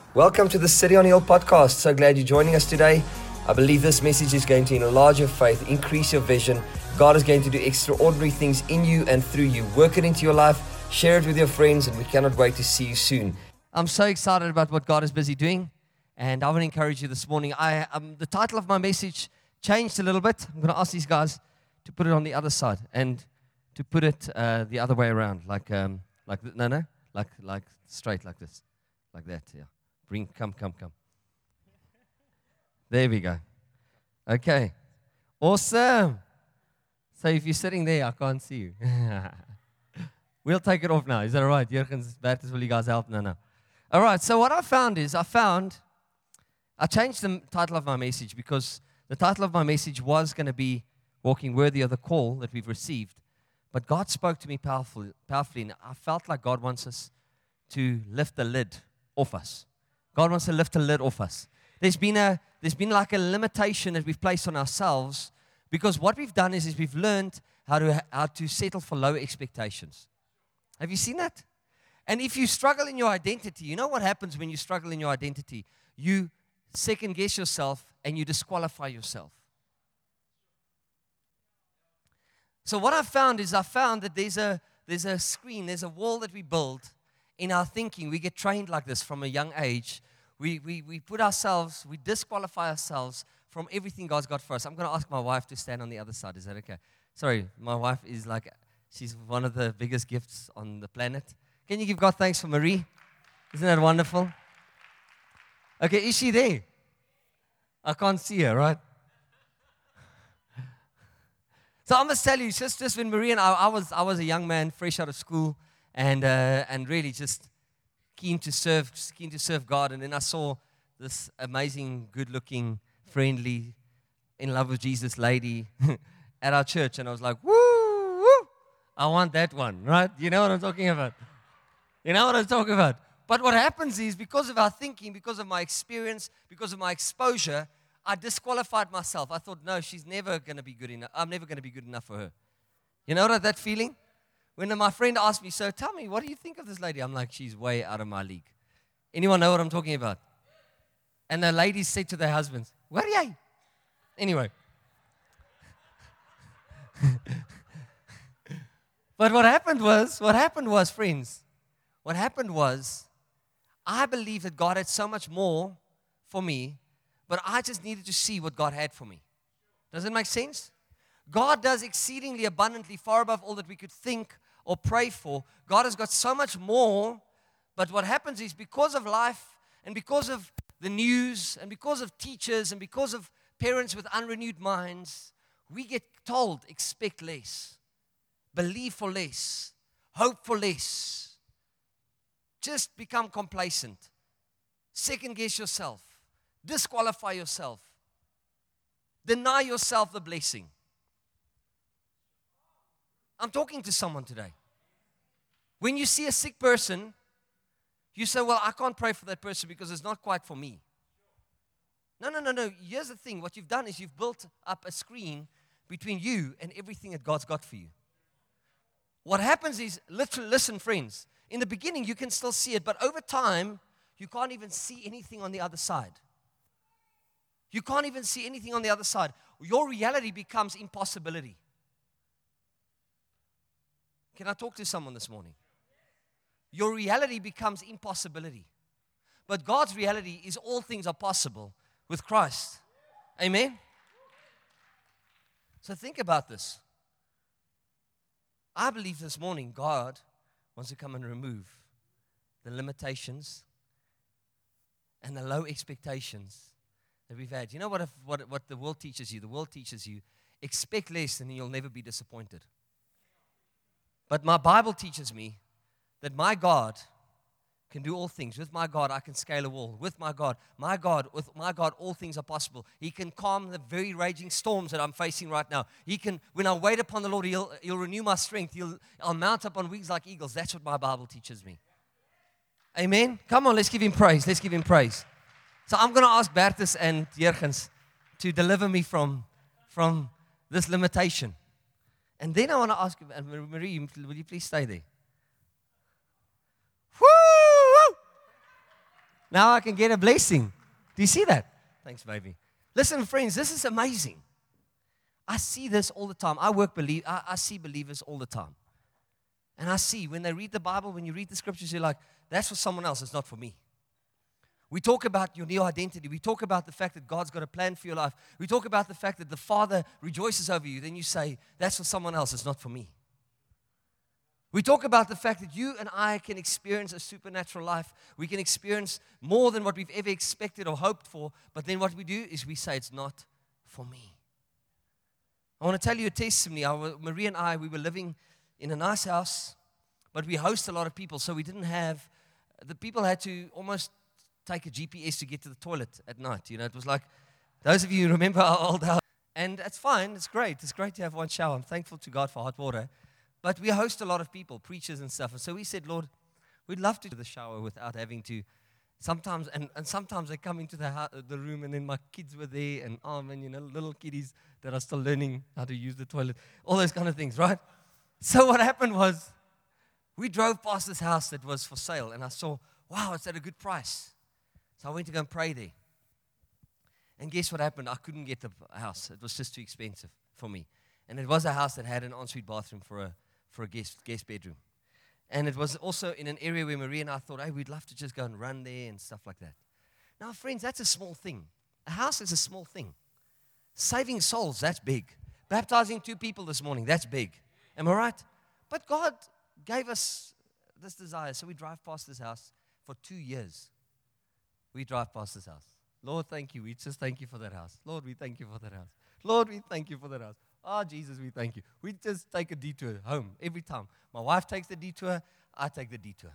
Welcome to the City on Hill podcast. So glad you're joining us today. I believe this message is going to enlarge your faith, increase your vision. God is going to do extraordinary things in you and through you. Work it into your life, share it with your friends, and we cannot wait to see you soon. I'm so excited about what God is busy doing, and I want to encourage you this morning. The title of my message changed a little bit. I'm going to ask these guys to put it on the other side and to put it the other way around, like straight like this, like that. Yeah. Come. There we go. Okay. Awesome. So if you're sitting there, I can't see you. We'll take it off now. Is that all right? Jurgens, Bertus, will you guys help? No. All right. So what I found is I changed the title of my message because the title of my message was going to be Walking Worthy of the Call that we've received. But God spoke to me powerfully, and I felt like God wants us to lift the lid off us. God wants to lift the lid off us. There's been like a limitation that we've placed on ourselves because what we've done is we've learned how to settle for low expectations. Have you seen that? And if you struggle in your identity, you know what happens when you struggle in your identity? You second guess yourself and you disqualify yourself. So what I found that there's a screen, there's a wall that we build in our thinking. We get trained like this from a young age. We disqualify ourselves from everything God's got for us. I'm going to ask my wife to stand on the other side. Is that okay? Sorry, my wife is she's one of the biggest gifts on the planet. Can you give God thanks for Marie? Isn't that wonderful? Okay, is she there? I can't see her, right? So I must tell you, just when Marie and I was a young man, fresh out of school, and really just keen to serve God. And then I saw this amazing, good-looking, friendly, in love with Jesus lady at our church, and I was like, woo, I want that one, right? You know what I'm talking about? But what happens is, because of our thinking, because of my experience, because of my exposure, I disqualified myself. I thought, no, she's never going to be good enough. I'm never going to be good enough for her. You know that feeling? When my friend asked me, so tell me, what do you think of this lady? I'm like, she's way out of my league. Anyone know what I'm talking about? And the ladies said to their husbands, what are you? Anyway. But what happened was, friends, I believed that God had so much more for me, but I just needed to see what God had for me. Does it make sense? God does exceedingly abundantly, far above all that we could think or pray for. God has got so much more, but what happens is, because of life and because of the news and because of teachers and because of parents with unrenewed minds, we get told, expect less, believe for less, hope for less. Just become complacent, second guess yourself, disqualify yourself, deny yourself the blessing. I'm talking to someone today. When you see a sick person, you say, well, I can't pray for that person because it's not quite for me. No. Here's the thing. What you've done is you've built up a screen between you and everything that God's got for you. What happens is, listen, friends, in the beginning you can still see it, but over time, you can't even see anything on the other side. You can't even see anything on the other side. Your reality becomes impossibility. Can I talk to someone this morning? Your reality becomes impossibility. But God's reality is all things are possible with Christ. Amen? So think about this. I believe this morning God wants to come and remove the limitations and the low expectations that we've had. You know what the world teaches you? The world teaches you, expect less and you'll never be disappointed. But my Bible teaches me that my God can do all things. With my God, I can scale a wall. With my God, all things are possible. He can calm the very raging storms that I'm facing right now. When I wait upon the Lord, He'll renew my strength. I'll mount up on wings like eagles. That's what my Bible teaches me. Amen? Come on, let's give Him praise. So I'm going to ask Bertus and Jurgens to deliver me from this limitation. And then I want to ask, Marie, will you please stay there? Woo! Now I can get a blessing. Do you see that? Thanks, baby. Listen, friends, this is amazing. I see this all the time. I see believers all the time. And I see when they read the Bible, when you read the scriptures, you're like, that's for someone else, it's not for me. We talk about your new identity. We talk about the fact that God's got a plan for your life. We talk about the fact that the Father rejoices over you. Then you say, that's for someone else, it's not for me. We talk about the fact that you and I can experience a supernatural life. We can experience more than what we've ever expected or hoped for. But then what we do is we say, it's not for me. I want to tell you a testimony. Marie and I, we were living in a nice house, but we host a lot of people. So the people had to almost take a GPS to get to the toilet at night. It was like, those of you who remember our old house. And it's fine, it's great. It's great to have one shower. I'm thankful to God for hot water. But we host a lot of people, preachers and stuff. And so we said, Lord, we'd love to do the shower without having to. Sometimes, and sometimes they come into the room, and then my kids were there, and little kiddies that are still learning how to use the toilet, all those kind of things, right? So what happened was, we drove past this house that was for sale, and I saw, wow, it's at a good price. So I went to go and pray there. And guess what happened? I couldn't get the house. It was just too expensive for me. And it was a house that had an ensuite bathroom for a guest bedroom. And it was also in an area where Marie and I thought, hey, we'd love to just go and run there and stuff like that. Now, friends, that's a small thing. A house is a small thing. Saving souls, that's big. Baptizing 2 people this morning, that's big. Am I right? But God gave us this desire. So we drive past this house for 2 years. We drive past this house. Lord, thank you. We just thank you for that house. Lord, we thank you for that house. Lord, we thank you for that house. Oh, Jesus, we thank you. We just take a detour home every time. My wife takes the detour. I take the detour.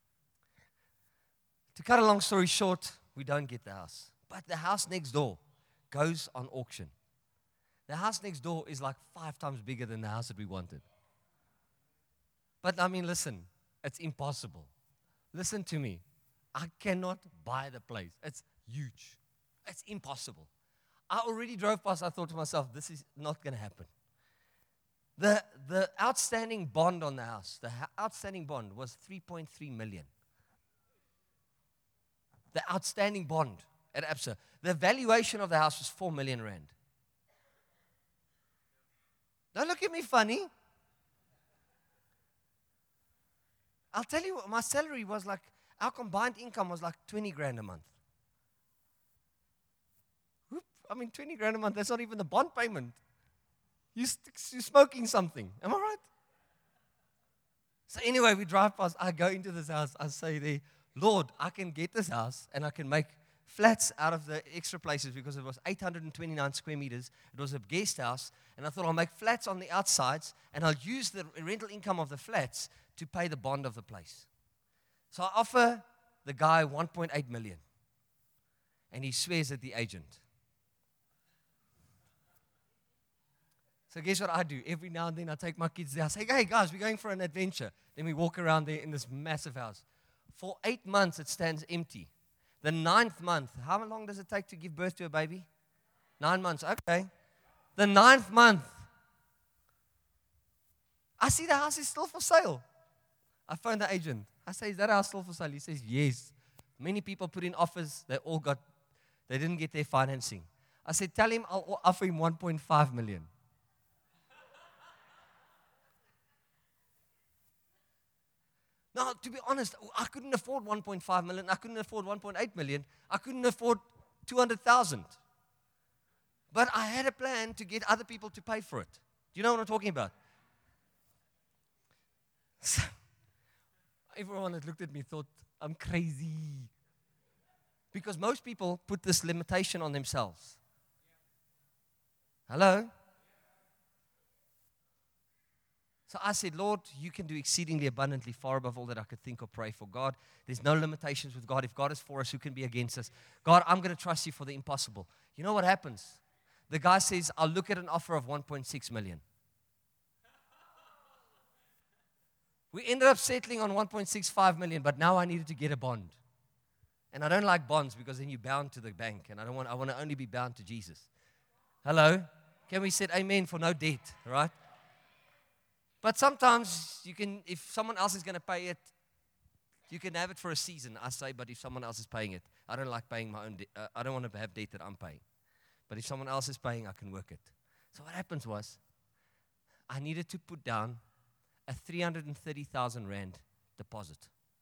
To cut a long story short, we don't get the house. But the house next door goes on auction. The house next door is like 5 times bigger than the house that we wanted. But listen, it's impossible. Listen to me. I cannot buy the place. It's huge. It's impossible. I already drove past. I thought to myself, this is not going to happen. The outstanding bond on the house, outstanding bond was 3.3 million. The outstanding bond at Absa. The valuation of the house was 4 million rand. Don't look at me funny. I'll tell you, my salary was like, our combined income was like 20 grand a month. 20 grand a month, that's not even the bond payment. You're smoking something. Am I right? So anyway, we drive past. I go into this house. I say there, Lord, I can get this house and I can make flats out of the extra places because it was 829 square meters. It was a guest house. And I thought I'll make flats on the outsides and I'll use the rental income of the flats to pay the bond of the place. So I offer the guy 1.8 million. And he swears at the agent. So guess what I do? Every now and then I take my kids there. I say, hey guys, we're going for an adventure. Then we walk around there in this massive house. For 8 months it stands empty. The 9th month, how long does it take to give birth to a baby? 9 months, okay. The 9th month, I see the house is still for sale. I phone the agent. I say, is that house still for sale? He says, yes. Many people put in offers. They didn't get their financing. I said, tell him I'll offer him 1.5 million. Now, to be honest, I couldn't afford 1.5 million. I couldn't afford 1.8 million. I couldn't afford 200,000. But I had a plan to get other people to pay for it. Do you know what I'm talking about? So, everyone that looked at me thought, I'm crazy. Because most people put this limitation on themselves. Hello? So I said, Lord, you can do exceedingly abundantly far above all that I could think or pray for. God, there's no limitations with God. If God is for us, who can be against us? God, I'm going to trust you for the impossible. You know what happens? The guy says, I'll look at an offer of 1.6 million. We ended up settling on 1.65 million, but now I needed to get a bond. And I don't like bonds because then you're bound to the bank, and I want to only be bound to Jesus. Hello? Can we say amen for no debt, right? But sometimes you can, if someone else is going to pay it, You can have it for a season, I say, but if someone else is paying it, I don't like paying my own debt. I don't want to have debt that I'm paying. But if someone else is paying, I can work it. So what happens was, I needed to put down a 330,000 rand deposit.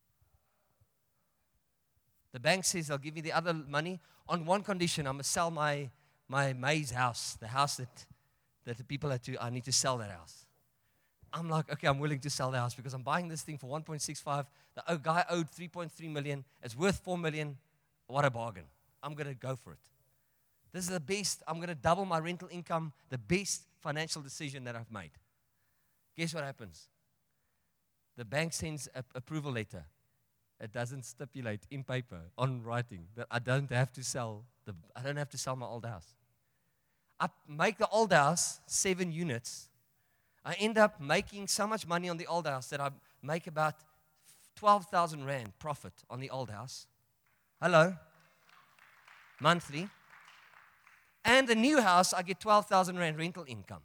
The bank says they'll give me the other money on one condition. I'm going to sell my Maze house, the house that the people had to, I need to sell that house. I'm like, okay, I'm willing to sell the house because I'm buying this thing for 1.65. The guy owed 3.3 million. It's worth 4 million. What a bargain. I'm going to go for it. This is the best. I'm going to double my rental income, the best financial decision that I've made. Guess what happens? The bank sends an approval letter. It doesn't stipulate in paper, on writing, that I don't have to sell my old house. I make the old house 7 units. I end up making so much money on the old house that I make about 12,000 rand profit on the old house. Hello? Monthly. And the new house, I get 12,000 rand rental income.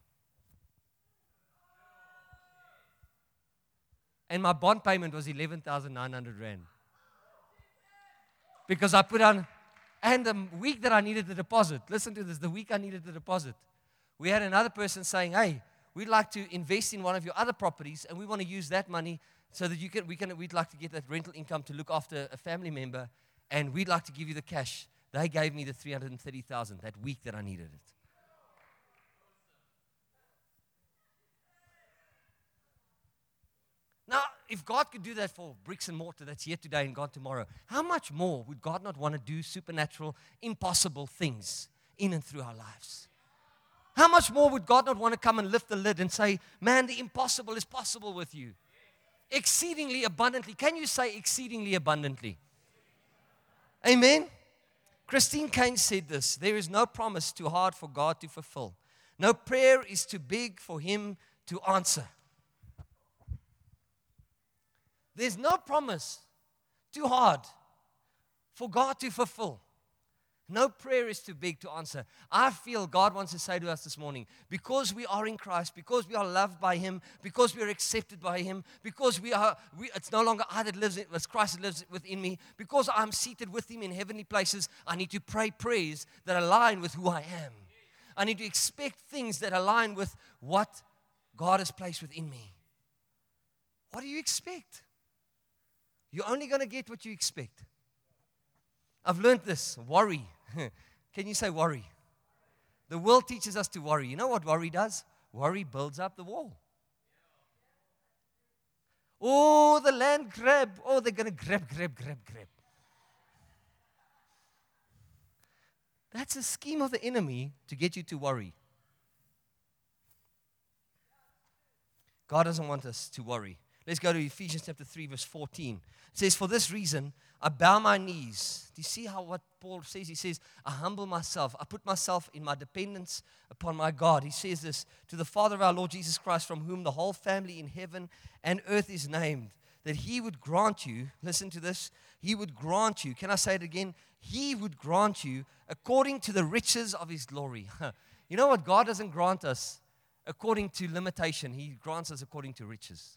And my bond payment was 11,900 rand. Because I put on, and the week that I needed the deposit, listen to this, the week I needed the deposit, we had another person saying, hey, we'd like to invest in one of your other properties, and we want to use that money so that we'd like to get that rental income to look after a family member, and we'd like to give you the cash. They gave me the 330,000 that week that I needed it. Now, if God could do that for bricks and mortar that's here today and gone tomorrow, how much more would God not want to do supernatural, impossible things in and through our lives? How much more would God not want to come and lift the lid and say, man, the impossible is possible with you? Exceedingly abundantly. Can you say exceedingly abundantly? Amen? Christine Caine said this, there is no promise too hard for God to fulfill. No prayer is too big for Him to answer. There's no promise too hard for God to fulfill. No prayer is too big to answer. I feel God wants to say to us this morning, because we are in Christ, because we are loved by Him, because we are accepted by Him, because it's no longer I that lives, it's Christ that lives within me, because I'm seated with Him in heavenly places, I need to pray prayers that align with who I am. I need to expect things that align with what God has placed within me. What do you expect? You're only going to get what you expect. I've learned this. Worry. Can you say worry? The world teaches us to worry. You know what worry does? Worry builds up the wall. Oh, the land grab. Oh, they're going to grab. That's a scheme of the enemy to get you to worry. God doesn't want us to worry. Let's go to Ephesians chapter 3, verse 14. It says, for this reason, I bow my knees. Do you see how what Paul says? He says, I humble myself. I put myself in my dependence upon my God. He says this, to the Father of our Lord Jesus Christ, from whom the whole family in heaven and earth is named, that He would grant you, listen to this, He would grant you, can I say it again? He would grant you according to the riches of His glory. You know what? God doesn't grant us according to limitation. He grants us according to riches.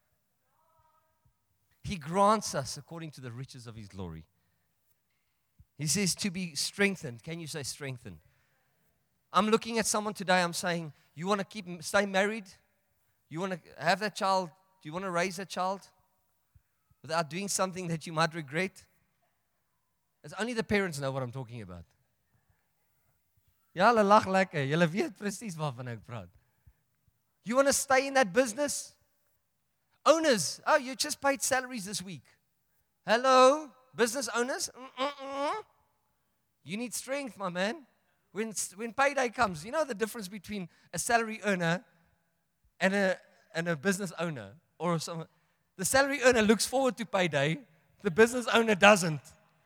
He grants us according to the riches of His glory. He says to be strengthened. Can you say strengthened? I'm looking at someone today, I'm saying, you want to stay married? You want to have that child? Do you want to raise that child without doing something that you might regret? It's only the parents know what I'm talking about. Ja, hulle lag lekker. Julle weet presies waarvan ek praat. You want to stay in that business? Owners, oh, you just paid salaries this week. Hello, business owners? You need strength, my man. When payday comes, you know the difference between a salary earner and a business owner? Or some, the salary earner looks forward to payday, the business owner doesn't.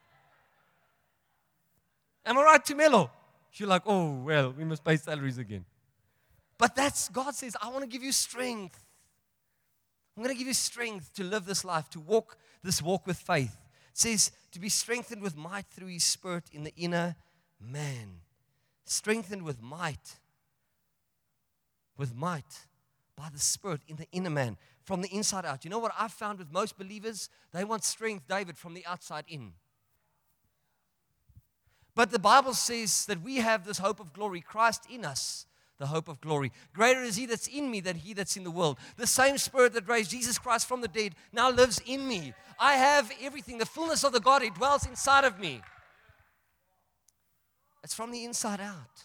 Am I right, Tumelo? You're like, oh, well, we must pay salaries again. But that's, God says, I want to give you strength. I'm going to give you strength to live this life, to walk this walk with faith. It says to be strengthened with might through His Spirit in the inner man. Strengthened with might. With might. by the Spirit in the inner man, from the inside out. You know what I've found with most believers? They want strength, David, from the outside in. But the Bible says that we have this hope of glory, Christ in us, the hope of glory. Greater is He that's in me than he that's in the world. The same Spirit that raised Jesus Christ from the dead now lives in me. I have everything. The fullness of the Godhead dwells inside of me. It's from the inside out.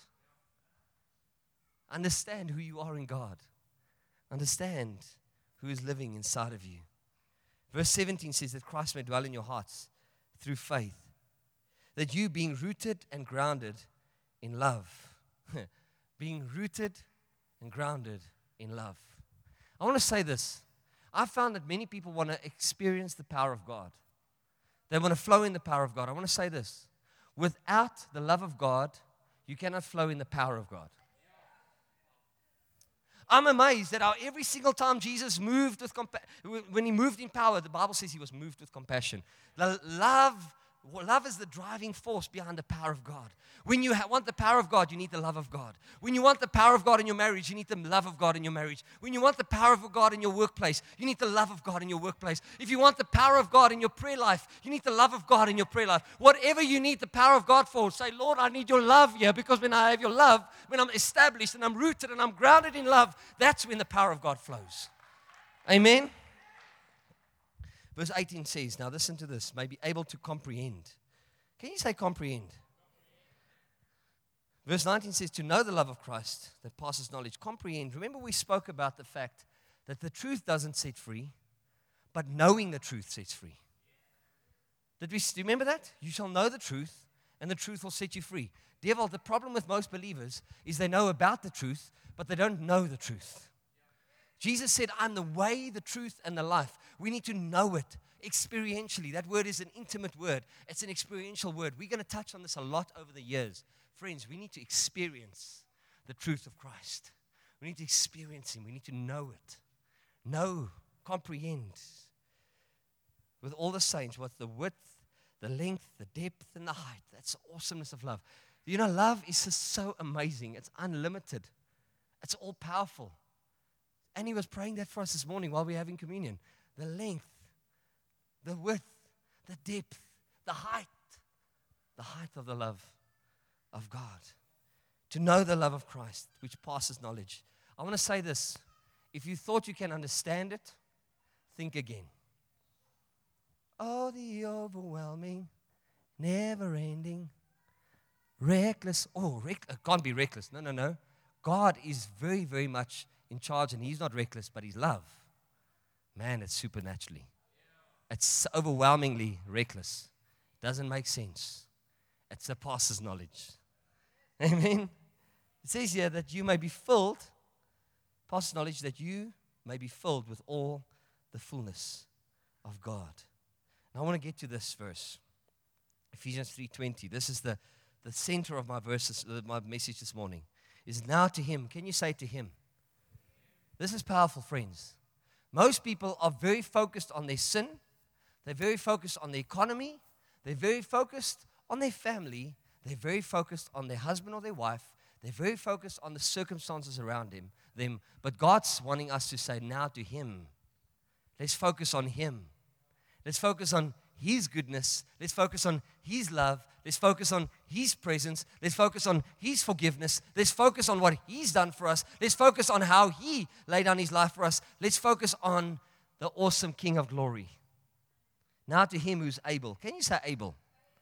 Understand who you are in God. Understand who is living inside of you. Verse 17 says that Christ may dwell in your hearts through faith. That you, being rooted and grounded in love. Being rooted and grounded in love. I want to say this. I found that many people want to experience the power of God. They want to flow in the power of God. I want to say this. Without the love of God, you cannot flow in the power of God. I'm amazed that every single time Jesus moved with when He moved in power, the Bible says He was moved with compassion. Love is the driving force behind the power of God. When you want the power of God, you need the love of God. When you want the power of God in your marriage, you need the love of God in your marriage. When you want the power of God in your workplace, you need the love of God in your workplace. If you want the power of God in your prayer life, you need the love of God in your prayer life. Whatever you need the power of God for, say, Lord, I need your love here, because when I have your love, when I'm established and I'm rooted and I'm grounded in love, that's when the power of God flows. Amen? Verse 18 says, now listen to this, may be able to comprehend. Can you say comprehend? Verse 19 says, to know the love of Christ that passes knowledge. Comprehend. Remember we spoke about the fact that the truth doesn't set free, but knowing the truth sets free. Do you remember that? You shall know the truth, and the truth will set you free. Devil, the problem with most believers is they know about the truth, but they don't know the truth. Jesus said, I'm the way, the truth, and the life. We need to know it experientially. That word is an intimate word. It's an experiential word. We're going to touch on this a lot over the years. Friends, we need to experience the truth of Christ. We need to experience Him. We need to know it. Know, comprehend. With all the saints, what's the width, the length, the depth, and the height. That's the awesomeness of love. You know, love is just so amazing. It's unlimited. It's all powerful. And he was praying that for us this morning while we were having communion. The length, the width, the depth, the height of the love of God. To know the love of Christ, which passes knowledge. I want to say this. If you thought you can understand it, think again. Oh, the overwhelming, never-ending, reckless. It can't be reckless. No. God is very, very much in charge, and He's not reckless, but He's love. Man, it's supernaturally. It's overwhelmingly reckless. Doesn't make sense. It surpasses knowledge. Amen? It says here that you may be filled, passes knowledge, that you may be filled with all the fullness of God. And I want to get to this verse, Ephesians 3:20. This is the center of my verses, my message this morning. Is now to Him. Can you say to Him? This is powerful, friends. Most people are very focused on their sin. They're very focused on the economy. They're very focused on their family. They're very focused on their husband or their wife. They're very focused on the circumstances around them. But God's wanting us to say now to Him. Let's focus on Him. Let's focus on His goodness. Let's focus on His love. Let's focus on His presence. Let's focus on His forgiveness. Let's focus on what He's done for us. Let's focus on how He laid down His life for us. Let's focus on the awesome King of glory. Now to Him who's able. Can you say able?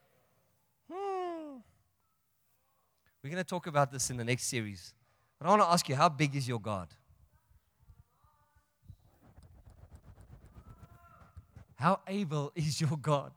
We're going to talk about this in the next series. But I want to ask you, how big is your God? How able is your God?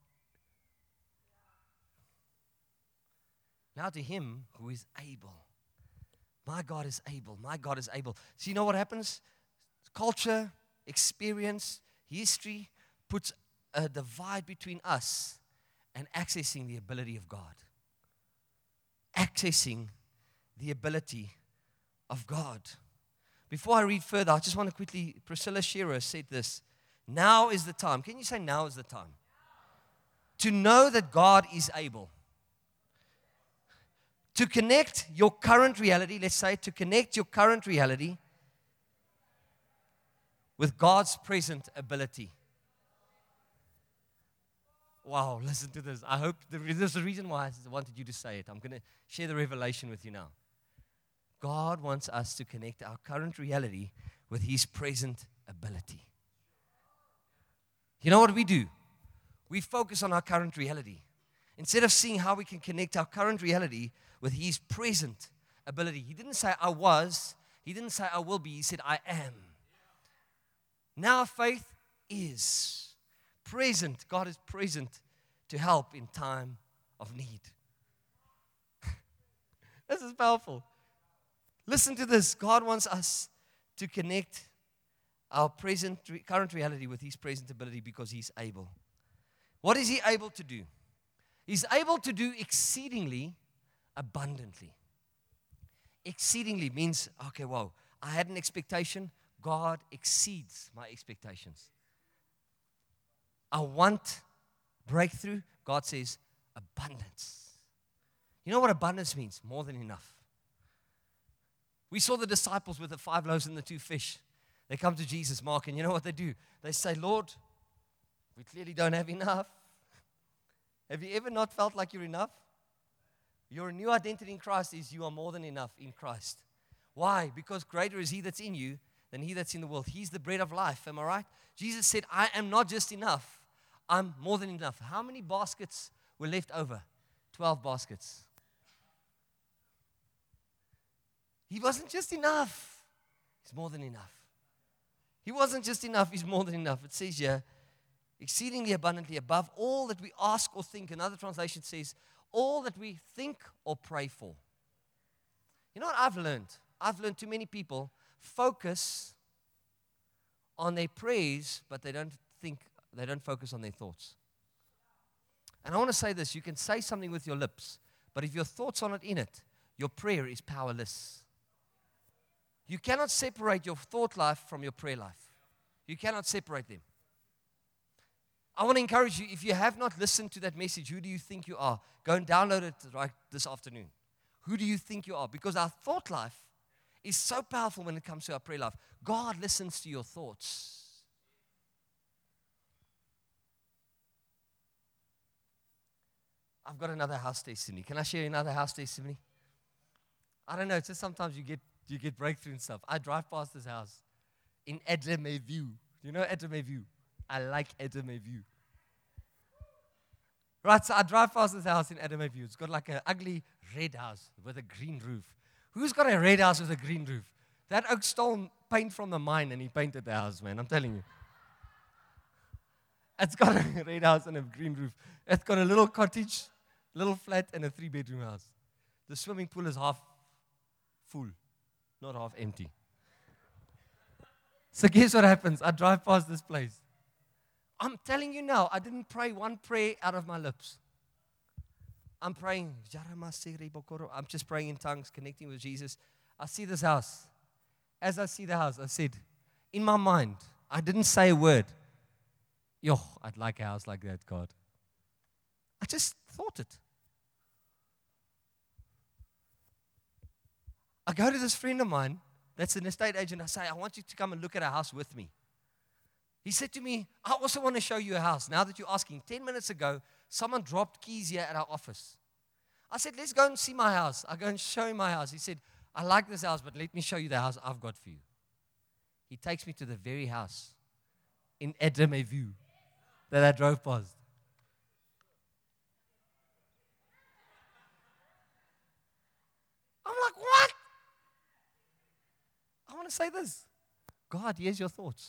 Now to Him who is able. My God is able. My God is able. So you know what happens? Culture, experience, history puts a divide between us and accessing the ability of God. Accessing the ability of God. Before I read further, I just want to quickly, Priscilla Shearer said this. Now is the time. Can you say now is the time? To know that God is able. To connect your current reality, let's say, to connect your current reality with God's present ability. Wow, listen to this. I hope there's a reason why I wanted you to say it. I'm going to share the revelation with you now. God wants us to connect our current reality with His present ability. You know what we do? We focus on our current reality. Instead of seeing how we can connect our current reality with His present ability. He didn't say, I was. He didn't say, I will be. He said, I am. Now faith is present. God is present to help in time of need. This is powerful. Listen to this. God wants us to connect our current reality with His present ability because He's able. What is He able to do? He's able to do exceedingly abundantly. Exceedingly means, okay, wow, I had an expectation. God exceeds my expectations. I want breakthrough. God says abundance. You know what abundance means? More than enough. We saw the disciples with the 5 loaves and the 2 fish. They come to Jesus, Mark, and you know what they do? They say, Lord, we clearly don't have enough. Have you ever not felt like you're enough? Your new identity in Christ is you are more than enough in Christ. Why? Because greater is He that's in you than he that's in the world. He's the bread of life. Am I right? Jesus said, I am not just enough. I'm more than enough. How many baskets were left over? 12 baskets. He wasn't just enough. He's more than enough. He wasn't just enough. He's more than enough. It says here, exceedingly abundantly above all that we ask or think. Another translation says, all that we think or pray for. You know what I've learned? I've learned too many people focus on their prayers, but they don't focus on their thoughts. And I want to say this, you can say something with your lips, but if your thoughts are not in it, your prayer is powerless. You cannot separate your thought life from your prayer life. You cannot separate them. I want to encourage you, if you have not listened to that message, who do you think you are? Go and download it right this afternoon. Who do you think you are? Because our thought life is so powerful when it comes to our prayer life. God listens to your thoughts. I've got another house testimony. Can I share another house testimony? I don't know, it's just sometimes you get breakthrough and stuff. I drive past this house in Adamaiview. You know Adamaiview? I like Adamaiview. Right, so I drive past this house in Adamaiview. It's got like an ugly red house with a green roof. Who's got a red house with a green roof? That oak stole paint from the mine and he painted the house, man. I'm telling you. It's got a red house and a green roof. It's got a little cottage, little flat, and a 3-bedroom house. The swimming pool is half full, not half empty. So guess what happens? I drive past this place. I'm telling you now, I didn't pray one prayer out of my lips. I'm praying. I'm just praying in tongues, connecting with Jesus. I see this house. As I see the house, I said, in my mind, I didn't say a word. Yo, I'd like a house like that, God. I just thought it. I go to this friend of mine that's an estate agent. I say, I want you to come and look at a house with me. He said to me, I also want to show you a house. Now that you're asking, 10 minutes ago, someone dropped keys here at our office. I said, let's go and see my house. I go and show him my house. He said, I like this house, but let me show you the house I've got for you. He takes me to the very house in Adamaiview that I drove past. I'm like, what? I want to say this. God, here's your thoughts.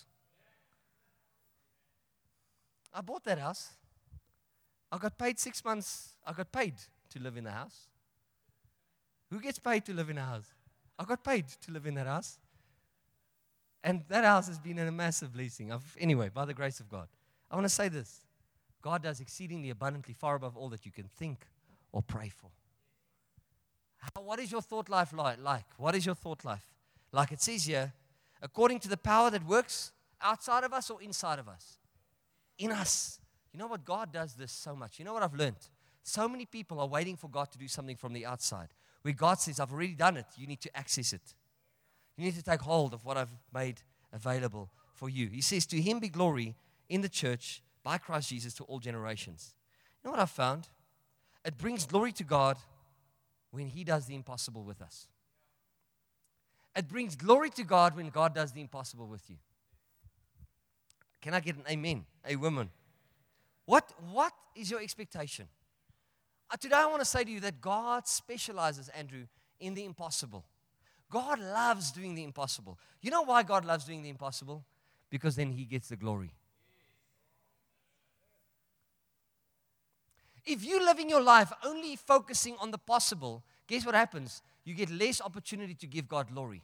I bought that house. I got paid 6 months. I got paid to live in the house. Who gets paid to live in a house? I got paid to live in that house. And that house has been a massive blessing. Anyway, by the grace of God. I want to say this. God does exceedingly abundantly far above all that you can think or pray for. What is your thought life like? What is your thought life? Like it says here, according to the power that works outside of us or inside of us? In us. You know what? God does this so much. You know what I've learned? So many people are waiting for God to do something from the outside. Where God says, I've already done it. You need to access it. You need to take hold of what I've made available for you. He says, to him be glory in the church by Christ Jesus to all generations. You know what I found? It brings glory to God when he does the impossible with us. It brings glory to God when God does the impossible with you. Can I get an amen? A woman. What is your expectation? Today I want to say to you that God specializes, Andrew, in the impossible. God loves doing the impossible. You know why God loves doing the impossible? Because then he gets the glory. If you're living your life only focusing on the possible, guess what happens? You get less opportunity to give God glory.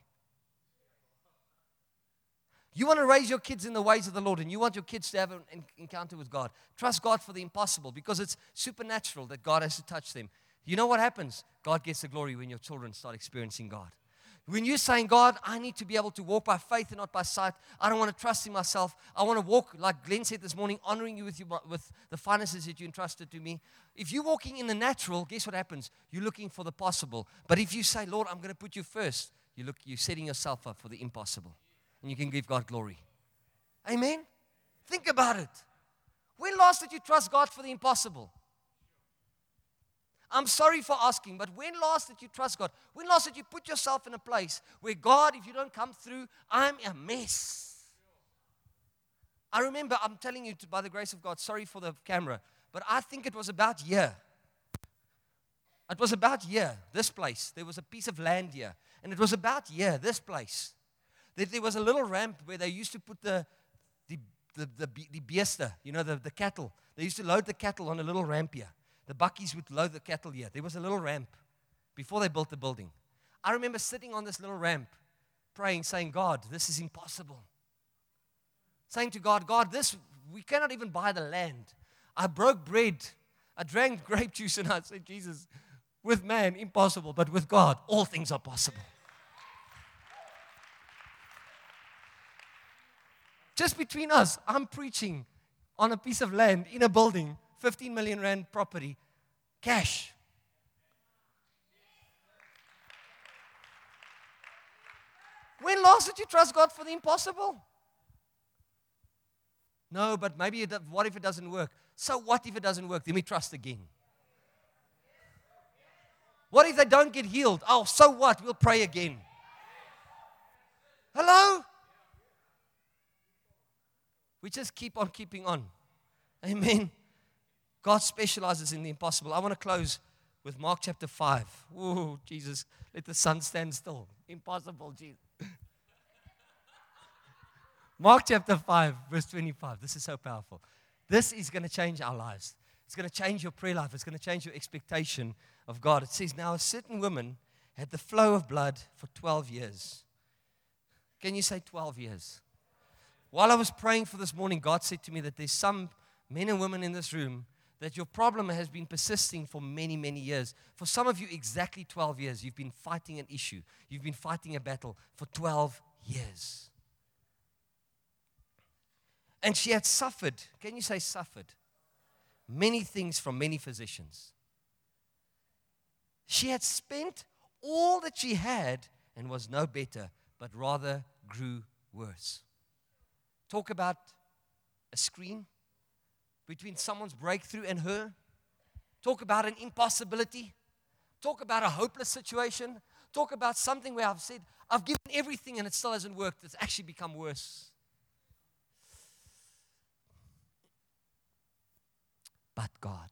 You want to raise your kids in the ways of the Lord, and you want your kids to have an encounter with God. Trust God for the impossible, because it's supernatural that God has to touch them. You know what happens? God gets the glory when your children start experiencing God. When you're saying, God, I need to be able to walk by faith and not by sight. I don't want to trust in myself. I want to walk, like Glenn said this morning, honoring you with the finances that you entrusted to me. If you're walking in the natural, guess what happens? You're looking for the possible. But if you say, Lord, I'm going to put you first, you're setting yourself up for the impossible. And you can give God glory. Amen? Think about it. When last did you trust God for the impossible? I'm sorry for asking, but when last did you trust God? When last did you put yourself in a place where, God, if you don't come through, I'm a mess? I remember, I'm telling you, by the grace of God, sorry for the camera, but I think it was about here. It was about here, this place. There was a piece of land here. And it was about here, this place. There was a little ramp where they used to put the beester, the cattle. They used to load the cattle on a little ramp here. The buckies would load the cattle here. There was a little ramp before they built the building. I remember sitting on this little ramp, praying, saying, God, this is impossible. Saying to God, we cannot even buy the land. I broke bread. I drank grape juice, and I said, Jesus, with man, impossible, but with God, all things are possible. Just between us, I'm preaching on a piece of land in a building, 15 million rand property, cash. When last did you trust God for the impossible? No, but maybe what if it doesn't work? So what if it doesn't work? Then we trust again. What if they don't get healed? Oh, so what? We'll pray again. Hello? We just keep on keeping on. Amen. God specializes in the impossible. I want to close with Mark chapter 5. Oh, Jesus, let the sun stand still. Impossible, Jesus. Mark chapter 5, verse 25. This is so powerful. This is going to change our lives. It's going to change your prayer life. It's going to change your expectation of God. It says, now a certain woman had the flow of blood for 12 years. Can you say 12 years? While I was praying for this morning, God said to me that there's some men and women in this room that your problem has been persisting for many, many years. For some of you, exactly 12 years. You've been fighting an issue. You've been fighting a battle for 12 years. And she had suffered, can you say suffered? Many things from many physicians. She had spent all that she had and was no better, but rather grew worse. Talk about a screen between someone's breakthrough and her. Talk about an impossibility. Talk about a hopeless situation. Talk about something where I've said, I've given everything and it still hasn't worked. It's actually become worse. But God.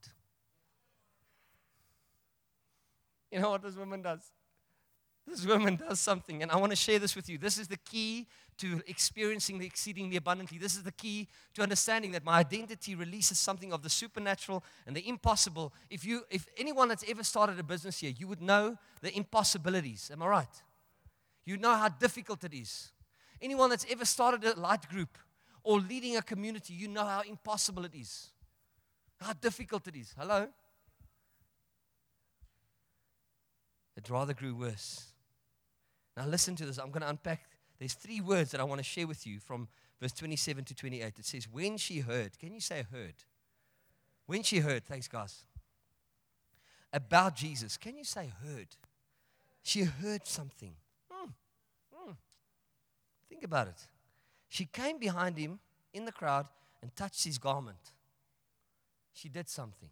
You know what this woman does? This woman does something, and I want to share this with you. This is the key to experiencing the exceedingly abundantly. This is the key to understanding that my identity releases something of the supernatural and the impossible. If anyone that's ever started a business here, you would know the impossibilities. Am I right? You know how difficult it is. Anyone that's ever started a light group or leading a community, you know how impossible it is. How difficult it is. Hello? It rather grew worse. Now listen to this. I'm going to unpack. There's 3 words that I want to share with you from verse 27 to 28. It says, when she heard. Can you say heard? When she heard. Thanks, guys. About Jesus. Can you say heard? She heard something. Think about it. She came behind him in the crowd and touched his garment. She did something.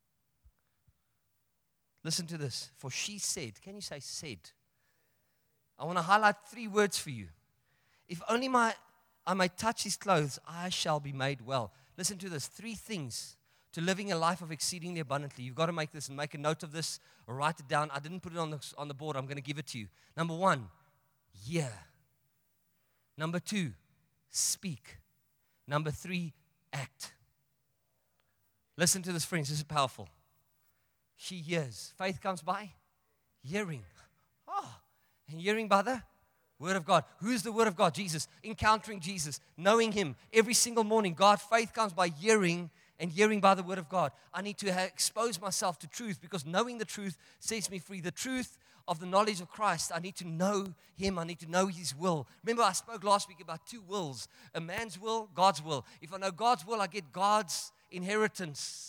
Listen to this. For she said, can you say said? I want to highlight 3 words for you. If only I may touch his clothes, I shall be made well. Listen to this. 3 things to living a life of exceedingly abundantly. You've got to make this and make a note of this or write it down. I didn't put it on the board. I'm going to give it to you. Number 1, hear. Number 2, speak. Number 3, act. Listen to this, friends. This is powerful. She hears. Faith comes by hearing. And hearing by the Word of God. Who's the Word of God? Jesus. Encountering Jesus. Knowing Him every single morning. God, faith comes by hearing, and hearing by the Word of God. I need to expose myself to truth, because knowing the truth sets me free. The truth of the knowledge of Christ. I need to know Him. I need to know His will. Remember, I spoke last week about 2 wills. A man's will, God's will. If I know God's will, I get God's inheritance.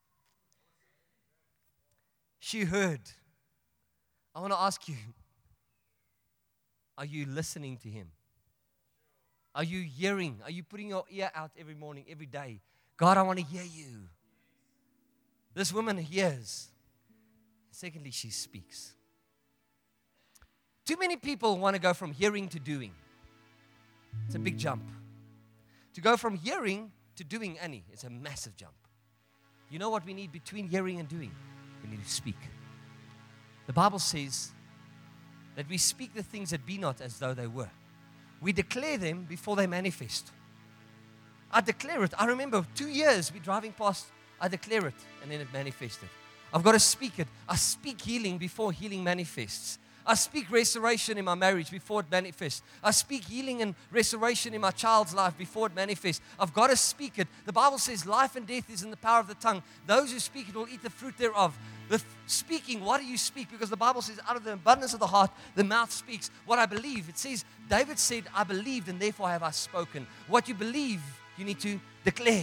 She heard. I want to ask you, are you listening to Him? Are you hearing? Are you putting your ear out every morning, every day? God, I want to hear you. This woman hears. Secondly, she speaks. Too many people want to go from hearing to doing. It's a big jump. To go from hearing to doing, Annie, it's a massive jump. You know what we need between hearing and doing? We need to speak. The Bible says that we speak the things that be not as though they were. We declare them before they manifest. I declare it. I remember 2 years we driving past, I declare it, and then it manifested. I've got to speak it. I speak healing before healing manifests. I speak restoration in my marriage before it manifests. I speak healing and restoration in my child's life before it manifests. I've got to speak it. The Bible says life and death is in the power of the tongue. Those who speak it will eat the fruit thereof. Speaking, what do you speak? Because the Bible says out of the abundance of the heart, the mouth speaks. What I believe, it says, David said, I believed and therefore have I spoken. What you believe, you need to declare.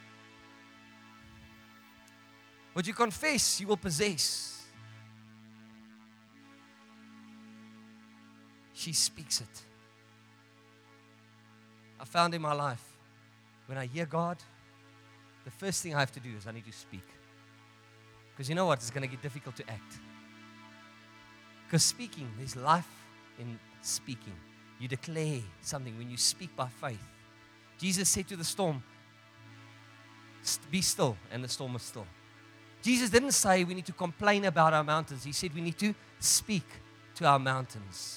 What you confess, you will possess. She speaks it. I found in my life, when I hear God, the first thing I have to do is I need to speak. Because you know what? It's going to get difficult to act. Because speaking, there's life in speaking. You declare something when you speak by faith. Jesus said to the storm, be still, and the storm was still. Jesus didn't say we need to complain about our mountains. He said we need to speak to our mountains.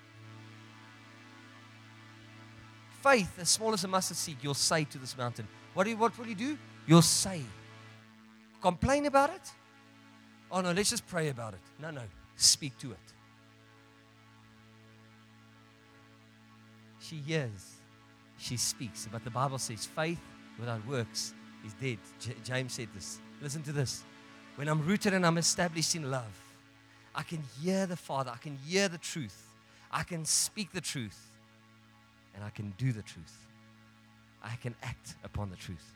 Faith, as small as a mustard seed, you'll say to this mountain. What will you do? You'll say. Complain about it? Oh no, let's just pray about it. No, speak to it. She hears, she speaks. But the Bible says faith without works is dead. James said this. Listen to this. When I'm rooted and I'm established in love, I can hear the Father. I can hear the truth. I can speak the truth. And I can do the truth. I can act upon the truth.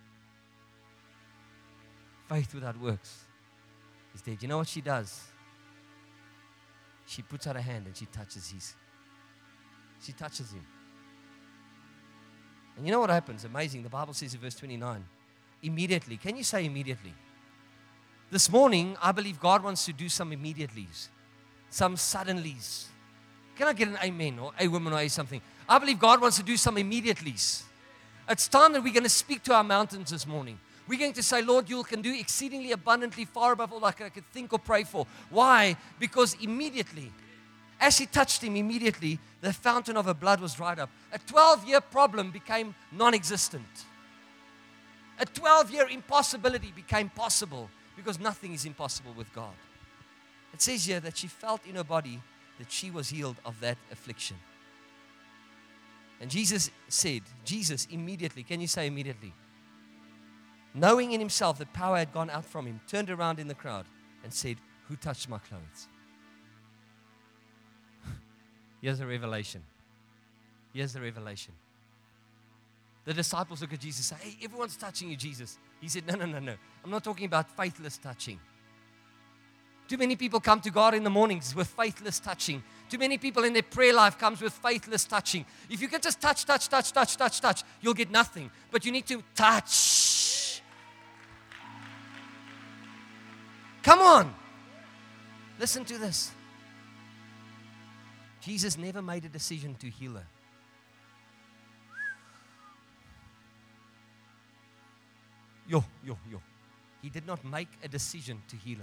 Faith without works is dead. You know what she does? She puts out her hand and she touches She touches him. And you know what happens? Amazing. The Bible says in verse 29, immediately. Can you say immediately? This morning, I believe God wants to do some immediatelys, some suddenlies. Can I get an amen or a woman or a something? I believe God wants to do some immediatelys. It's time that we're going to speak to our mountains this morning. We're going to say, Lord, you can do exceedingly abundantly far above all I could think or pray for. Why? Because immediately, as she touched him, immediately, the fountain of her blood was dried up. A 12-year problem became non-existent. A 12-year impossibility became possible because nothing is impossible with God. It says here that she felt in her body that she was healed of that affliction. And Jesus said, Jesus immediately, can you say immediately? Knowing in himself that power had gone out from him, turned around in the crowd and said, who touched my clothes? Here's the revelation. Here's the revelation. The disciples look at Jesus and say, hey, everyone's touching you, Jesus. He said, no. I'm not talking about faithless touching. Too many people come to God in the mornings with faithless touching. Too many people in their prayer life comes with faithless touching. If you can just touch, you'll get nothing. But you need to touch. Come on. Listen to this. Jesus never made a decision to heal her. Yo. He did not make a decision to heal her.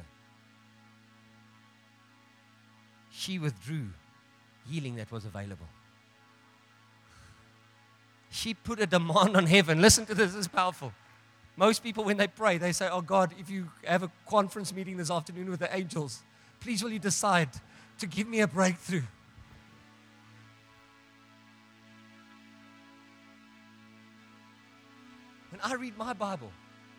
She withdrew healing that was available. She put a demand on heaven. Listen to this, this is powerful. Most people, when they pray, they say, oh God, if you have a conference meeting this afternoon with the angels, please will you decide to give me a breakthrough. When I read my Bible,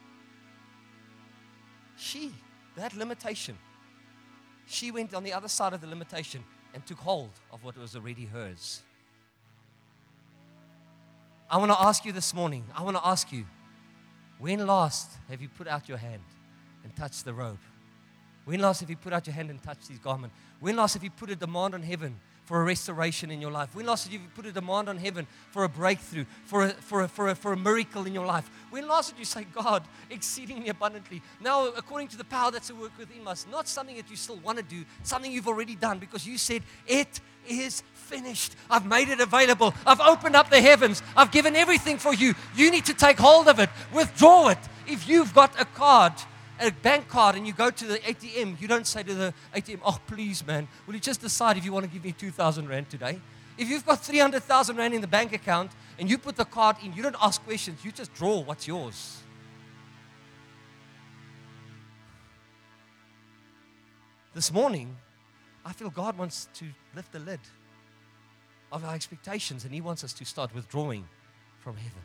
that limitation, she went on the other side of the limitation and took hold of what was already hers. I want to ask you this morning, when last have you put out your hand and touched the robe? When last have you put out your hand and touched his garment? When last have you put a demand on heaven for a restoration in your life? When last have you put a demand on heaven for a breakthrough, for a miracle in your life? When last did you say, God, exceedingly abundantly? Now, according to the power that's at work within us, not something that you still want to do, something you've already done because you said, it is finished. I've made it available. I've opened up the heavens. I've given everything for you. You need to take hold of it. Withdraw it. If you've got a bank card, and you go to the ATM, you don't say to the ATM, oh, please, man, will you just decide if you want to give me 2,000 rand today? If you've got 300,000 rand in the bank account and you put the card in, you don't ask questions. You just draw what's yours. This morning, I feel God wants to lift the lid of our expectations, and He wants us to start withdrawing from heaven.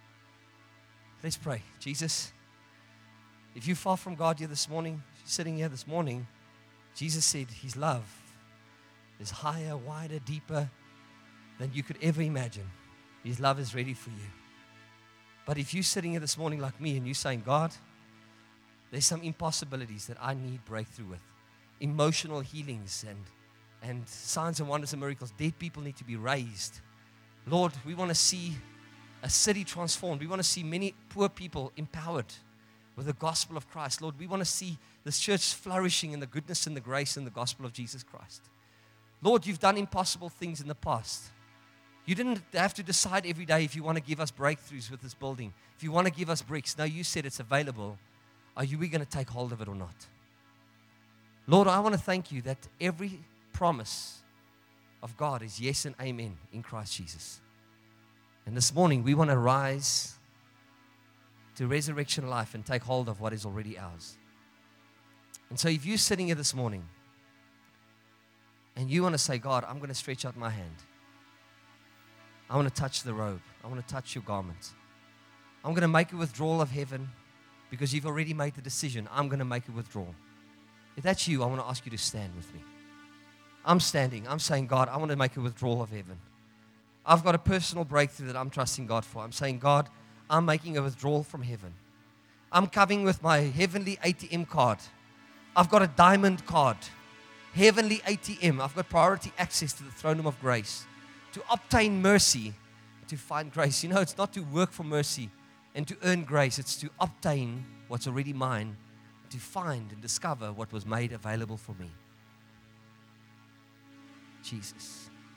Let's pray. Jesus, if you're far from God here this morning, sitting here this morning, Jesus said His love is higher, wider, deeper than you could ever imagine. His love is ready for you. But if you're sitting here this morning like me and you're saying, God, there's some impossibilities that I need breakthrough with, emotional healings and signs and wonders and miracles, dead people need to be raised. Lord, we want to see a city transformed. We want to see many poor people empowered with the gospel of Christ. Lord, we want to see this church flourishing in the goodness and the grace and the gospel of Jesus Christ. Lord, you've done impossible things in the past. You didn't have to decide every day if you want to give us breakthroughs with this building, if you want to give us bricks. No, you said it's available. Are we going to take hold of it or not? Lord, I want to thank you that every promise of God is yes and amen in Christ Jesus. And this morning, we want to rise to resurrection life and take hold of what is already ours. And so if you're sitting here this morning and you want to say, God, I'm going to stretch out my hand. I want to touch the robe. I want to touch your garment. I'm going to make a withdrawal of heaven because you've already made the decision. I'm going to make a withdrawal. If that's you, I want to ask you to stand with me. I'm standing. I'm saying, God, I want to make a withdrawal of heaven. I've got a personal breakthrough that I'm trusting God for. I'm saying, God, I'm making a withdrawal from heaven. I'm coming with my heavenly ATM card. I've got a diamond card. Heavenly ATM. I've got priority access to the throne room of grace. To obtain mercy, to find grace. You know, it's not to work for mercy and to earn grace. It's to obtain what's already mine, to find and discover what was made available for me. Jesus.